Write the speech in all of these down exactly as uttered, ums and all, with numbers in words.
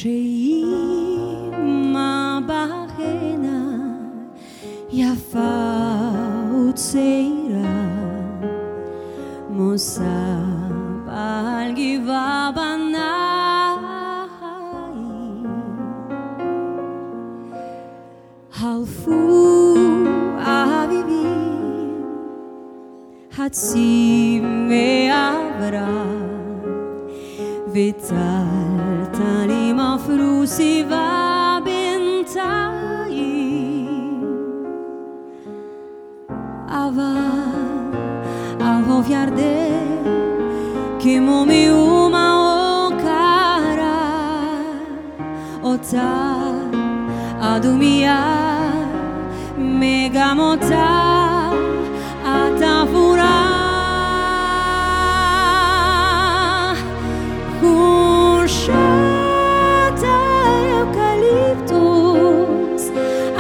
שאימא בהנה יפה וצעירה מוסף על גבעה בנאים חלפו אביבים הצים ועברה וטלטלים עפרו סביבה בינתיים אבל על חוף ירדן כמו מאומה או קרה אותה אדומיה מגם אותה התפורה חורשת האקליפטוס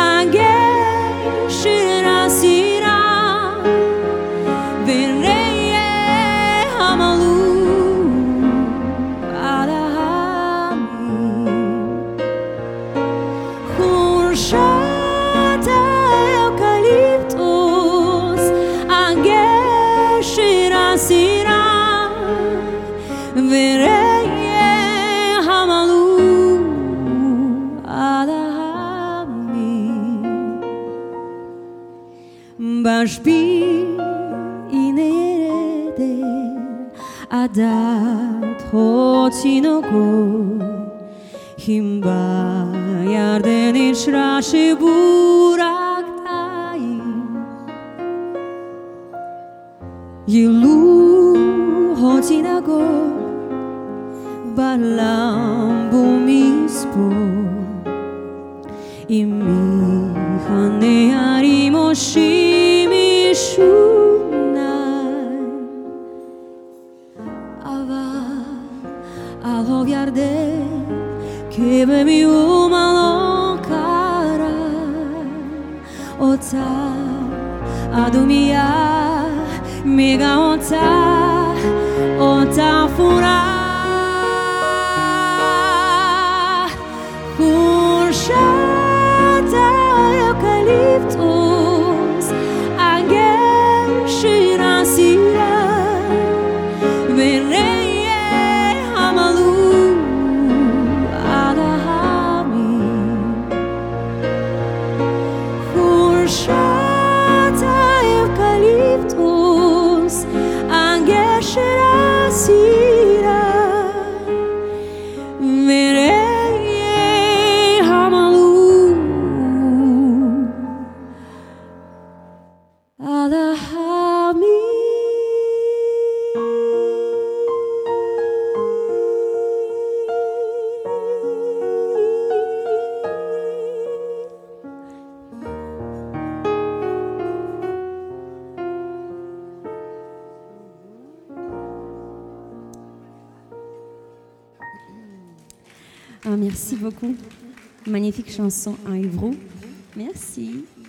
הגשר הסירה וראי המלוך על העמים חורשת האקליפטוס הגשר הסירה וראי בשביל הנה ירדת עדת התינוקות אם בירדן נשרה שבור הגדיים ילו התינוקות בלמבו מספור עם הנערים מושים ישוניים אבל על חוף ירדן כבמאומה לא קרה אותה אדומיה מגה אותה אותה אפורה חורשת האקליפטוס הגשר הסירה וראי המלוך על העמים חורשת האקליפטוס הגשר הסירה וראי Ah, merci beaucoup. Magnifique chanson en hébreu. Merci.